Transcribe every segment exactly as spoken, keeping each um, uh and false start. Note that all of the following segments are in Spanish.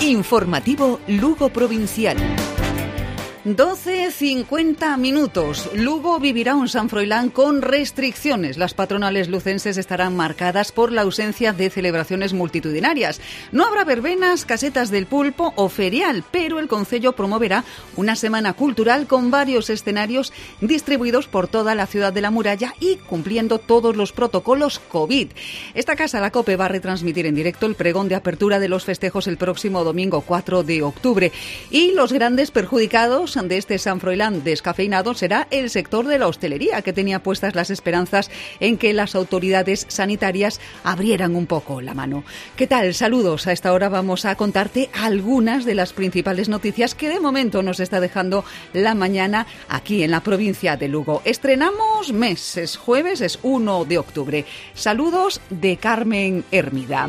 Informativo Lugo Provincial. doce cincuenta minutos. Lugo vivirá un San Froilán con restricciones. Las patronales lucenses estarán marcadas por la ausencia de celebraciones multitudinarias. No habrá verbenas, casetas del pulpo o ferial, pero el concello promoverá una semana cultural con varios escenarios distribuidos por toda la ciudad de la muralla y cumpliendo todos los protocolos COVID. Esta casa, la COPE, va a retransmitir en directo el pregón de apertura de los festejos el próximo domingo cuatro de octubre. Y los grandes perjudicados de este San Froilán descafeinado será el sector de la hostelería, que tenía puestas las esperanzas en que las autoridades sanitarias abrieran un poco la mano. ¿Qué tal? Saludos. A esta hora vamos a contarte algunas de las principales noticias que de momento nos está dejando la mañana aquí en la provincia de Lugo. Estrenamos mes, es jueves, es uno de octubre. Saludos de Carmen Hermida.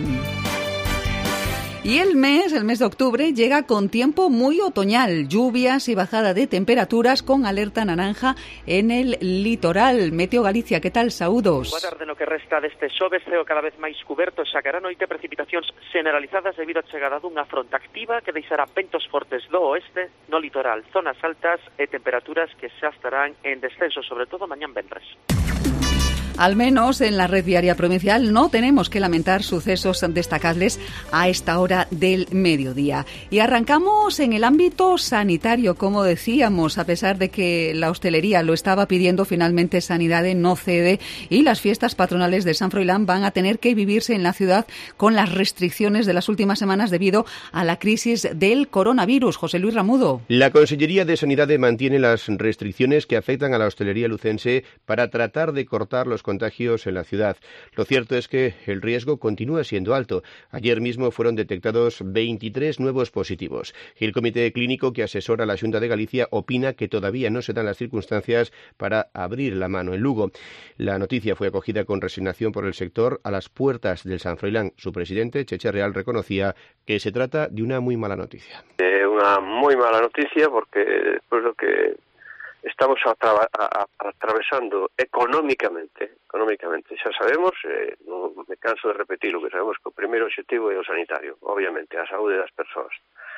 Y el mes, el mes de octubre, llega con tiempo muy otoñal, lluvias y bajada de temperaturas con alerta naranja en el litoral. Meteo Galicia, ¿qué tal? Saúdos. Boa tarde. No que resta deste xoves, ceo cada vez máis cuberto, sacará noite precipitacións generalizadas debido á chegada dunha fronte activa que deixará ventos fortes do oeste no litoral, zonas altas e temperaturas que xa estarán en descenso, sobre todo mañán venres. Al menos en la red viaria provincial no tenemos que lamentar sucesos destacables a esta hora del mediodía. Y arrancamos en el ámbito sanitario, como decíamos, a pesar de que la hostelería lo estaba pidiendo, finalmente Sanidade no cede y las fiestas patronales de San Froilán van a tener que vivirse en la ciudad con las restricciones de las últimas semanas debido a la crisis del coronavirus. José Luis Ramudo. La Consellería de Sanidade mantiene las restricciones que afectan a la hostelería lucense para tratar de cortar los contagios en la ciudad. Lo cierto es que el riesgo continúa siendo alto. Ayer mismo fueron detectados veintitrés nuevos positivos. El comité clínico que asesora a la Xunta de Galicia opina que todavía no se dan las circunstancias para abrir la mano en Lugo. La noticia fue acogida con resignación por el sector a las puertas del San Froilán. Su presidente, Cheche Real, reconocía que se trata de una muy mala noticia. Eh, una muy mala noticia porque después lo que estamos atra- a, a, atravesando económicamente, económicamente, xa sabemos, eh, non me canso de repetirlo, que sabemos que o primeiro objetivo é o sanitario, obviamente, a saúde das persoas.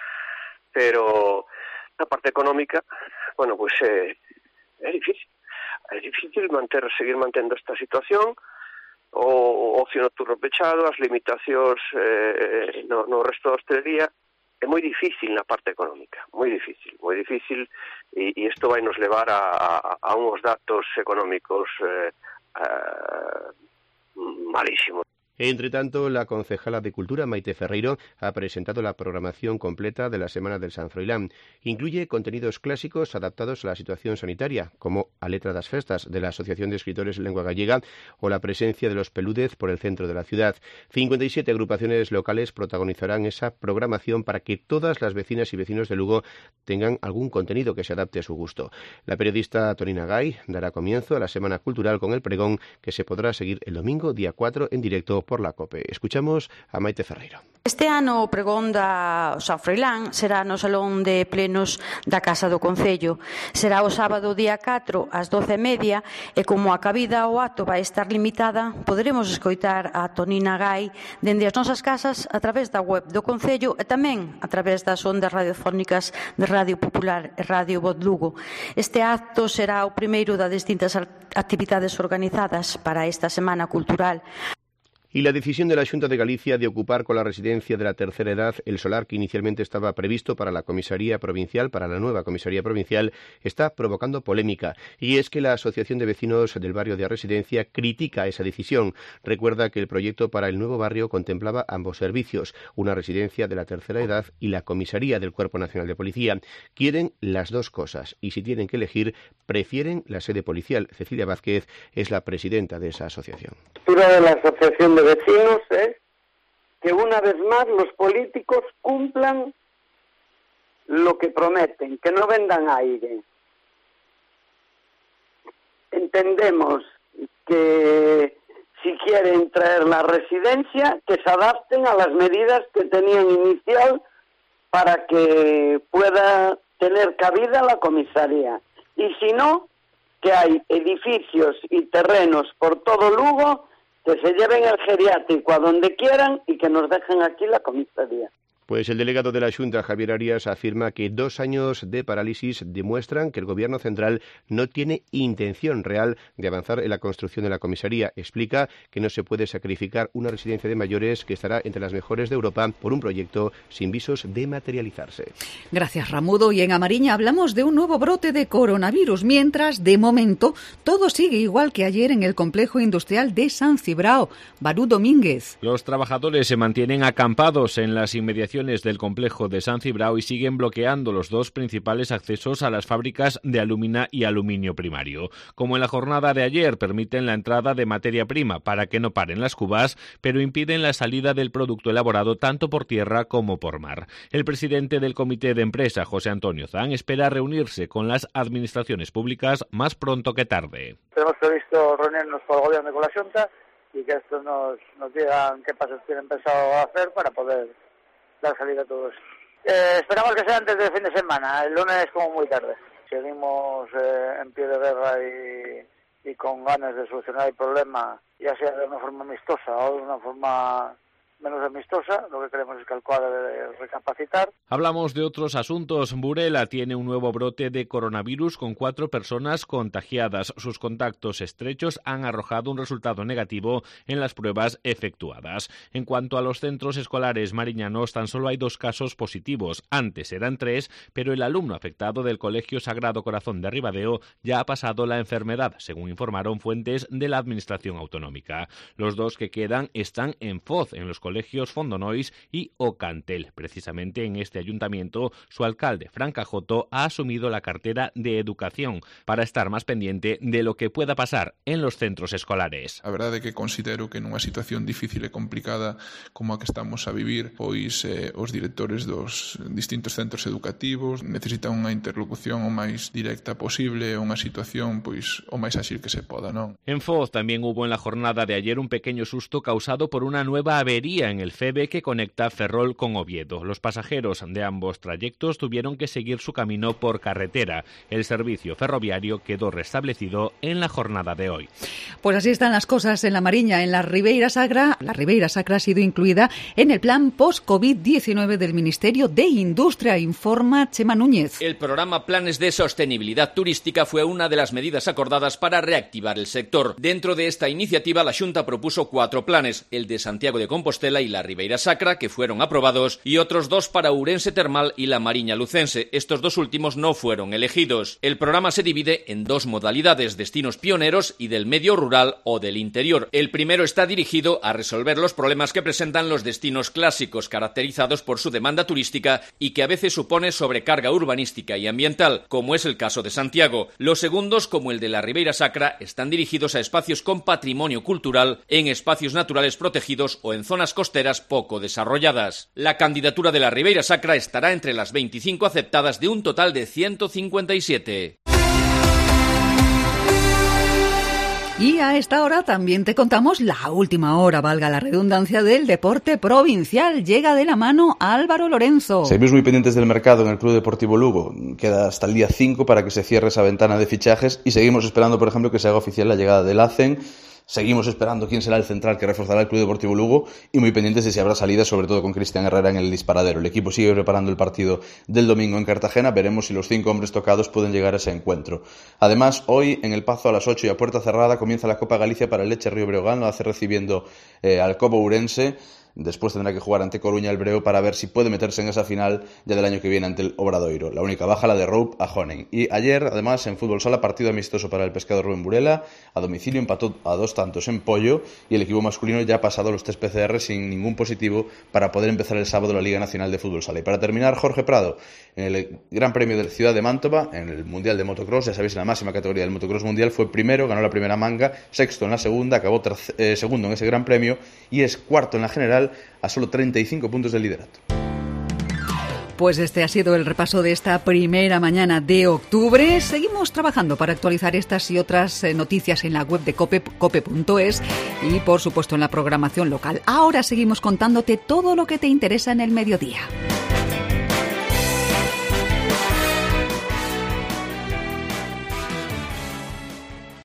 Pero na parte económica, bueno, pues eh, é difícil. É difícil manter, seguir mantendo esta situación, o ocio nocturno pechado, as limitacións eh, no, no resto da hostelería. É moi difícil na parte económica, moi difícil, moi difícil, e, e isto vai nos levar a, a, a uns datos económicos eh, eh, malísimos. Entre tanto, la concejala de Cultura, Maite Ferreiro, ha presentado la programación completa de la Semana del San Froilán. Incluye contenidos clásicos adaptados a la situación sanitaria, como A Letra das Festas, de la Asociación de Escritores en Lengua Gallega, o la presencia de los Pelúdez por el centro de la ciudad. cincuenta y siete agrupaciones locales protagonizarán esa programación para que todas las vecinas y vecinos de Lugo tengan algún contenido que se adapte a su gusto. La periodista Tonina Gay dará comienzo a la Semana Cultural con el pregón que se podrá seguir el domingo, día cuatro, en directo por la COPE. Escuchamos a Maite Ferreiro. Este ano o pregón da San Froilán será no Salón de Plenos da Casa do Concello. Será o sábado día catro ás doce e media e como a cabida ao acto vai estar limitada, poderemos escoitar a Tonina Gay dende as nosas casas a través da web do Concello e tamén a través das ondas radiofónicas de Radio Popular e Radio Voz Lugo. Este acto será o primeiro das distintas actividades organizadas para esta Semana Cultural. Y la decisión de la Xunta de Galicia de ocupar con la residencia de la tercera edad el solar que inicialmente estaba previsto para la comisaría provincial, para la nueva comisaría provincial, está provocando polémica. Y es que la Asociación de Vecinos del Barrio de Residencia critica esa decisión. Recuerda que el proyecto para el nuevo barrio contemplaba ambos servicios, una residencia de la tercera edad y la comisaría del Cuerpo Nacional de Policía. Quieren las dos cosas y si tienen que elegir, prefieren la sede policial. Cecilia Vázquez es la presidenta de esa asociación. De la Asociación de Vecinos es que una vez más los políticos cumplan lo que prometen, que no vendan aire. Entendemos que si quieren traer la residencia, que se adapten a las medidas que tenían inicial para que pueda tener cabida la comisaría. Y si no, que hay edificios y terrenos por todo Lugo que se lleven el geriátrico a donde quieran y que nos dejen aquí la comisaría. Pues el delegado de la Xunta, Javier Arias, afirma que dos años de parálisis demuestran que el Gobierno central no tiene intención real de avanzar en la construcción de la comisaría. Explica que no se puede sacrificar una residencia de mayores que estará entre las mejores de Europa por un proyecto sin visos de materializarse. Gracias, Ramudo. Y en Amariña hablamos de un nuevo brote de coronavirus, mientras, de momento, todo sigue igual que ayer en el complejo industrial de San Cibrao. Barú Domínguez. Los trabajadores se mantienen acampados en las inmediaciones del complejo de San Cibrao y siguen bloqueando los dos principales accesos a las fábricas de alúmina y aluminio primario. Como en la jornada de ayer, permiten la entrada de materia prima para que no paren las cubas, pero impiden la salida del producto elaborado tanto por tierra como por mar. El presidente del comité de empresa, José Antonio Zan, espera reunirse con las administraciones públicas más pronto que tarde. Tenemos previsto reunirnos con el gobierno y con la Xunta y que esto nos, nos digan qué pasos tienen pensado hacer para poder dar salida a todo eso. Eh, esperamos que sea antes del fin de semana, el lunes como muy tarde. Seguimos eh, en pie de guerra y, y con ganas de solucionar el problema, ya sea de una forma amistosa o de una forma menos amistosa. Lo que queremos es que el cuadro de recapacitar. Hablamos de otros asuntos. Burela tiene un nuevo brote de coronavirus con cuatro personas contagiadas. Sus contactos estrechos han arrojado un resultado negativo en las pruebas efectuadas. En cuanto a los centros escolares mariñanos, tan solo hay dos casos positivos. Antes eran tres, pero el alumno afectado del Colegio Sagrado Corazón de Ribadeo ya ha pasado la enfermedad, según informaron fuentes de la Administración Autonómica. Los dos que quedan están en Foz, en los colegios Fondonois y Ocantel. Precisamente en este ayuntamiento, su alcalde, Fran Cajoto, ha asumido la cartera de Educación para estar más pendiente de lo que pueda pasar en los centros escolares. A verdade é que considero que nunha situación difícil e complicada como a que estamos a vivir, pois eh, os directores dos distintos centros educativos necesitan unha interlocución o máis directa posible, unha situación pois o máis áxil que se poda, non? En Foz también hubo en la jornada de ayer un pequeño susto causado por una nueva avería en el Feve que conecta Ferrol con Oviedo. Los pasajeros de ambos trayectos tuvieron que seguir su camino por carretera. El servicio ferroviario quedó restablecido en la jornada de hoy. Pues así están las cosas en la Mariña. En la Ribeira Sacra, la Ribeira Sacra ha sido incluida en el plan post-COVID diecinueve del Ministerio de Industria, informa Chema Núñez. El programa Planes de Sostenibilidad Turística fue una de las medidas acordadas para reactivar el sector. Dentro de esta iniciativa, la Xunta propuso cuatro planes, el de Santiago de Compostela y la Ribeira Sacra, que fueron aprobados, y otros dos para Ourense Termal y la Mariña Lucense. Estos dos últimos no fueron elegidos. El programa se divide en dos modalidades, destinos pioneros y del medio rural o del interior. El primero está dirigido a resolver los problemas que presentan los destinos clásicos, caracterizados por su demanda turística y que a veces supone sobrecarga urbanística y ambiental, como es el caso de Santiago. Los segundos, como el de la Ribeira Sacra, están dirigidos a espacios con patrimonio cultural, en espacios naturales protegidos o en zonas costeras poco desarrolladas. La candidatura de la Ribeira Sacra estará entre las veinticinco aceptadas de un total de ciento cincuenta y siete. Y a esta hora también te contamos la última hora, valga la redundancia, del deporte provincial. Llega de la mano Álvaro Lorenzo. Seguimos muy pendientes del mercado en el Club Deportivo Lugo. Queda hasta el día cinco para que se cierre esa ventana de fichajes y seguimos esperando, por ejemplo, que se haga oficial la llegada del A C E N. Seguimos esperando quién será el central que reforzará el Club Deportivo Lugo y muy pendientes de si habrá salida, sobre todo con Cristian Herrera en el disparadero. El equipo sigue preparando el partido del domingo en Cartagena. Veremos si los cinco hombres tocados pueden llegar a ese encuentro. Además, hoy en El Pazo a las ocho y a puerta cerrada comienza la Copa Galicia para el Leche Río Breogán. Lo hace recibiendo eh, al Cobo Ourense. Después tendrá que jugar ante Coruña el Breo para ver si puede meterse en esa final ya del año que viene ante el Obradoiro. La única baja, la de Rope a Honen. Y ayer, además, en Fútbol Sala, partido amistoso para el Pescado Rubén Burela. A domicilio empató a dos tantos en Pollo y el equipo masculino ya ha pasado los test P C R sin ningún positivo para poder empezar el sábado la Liga Nacional de Fútbol Sala. Y para terminar, Jorge Prado, en el Gran Premio de la Ciudad de Mantova, en el Mundial de Motocross, ya sabéis, en la máxima categoría del Motocross Mundial, fue primero, ganó la primera manga, sexto en la segunda, acabó terce- eh, segundo en ese Gran Premio y es cuarto en la general a solo treinta y cinco puntos del liderato. Pues este ha sido el repaso de esta primera mañana de octubre. Seguimos trabajando para actualizar estas y otras noticias en la web de cope, cope punto es y, por supuesto, en la programación local. Ahora seguimos contándote todo lo que te interesa en el mediodía.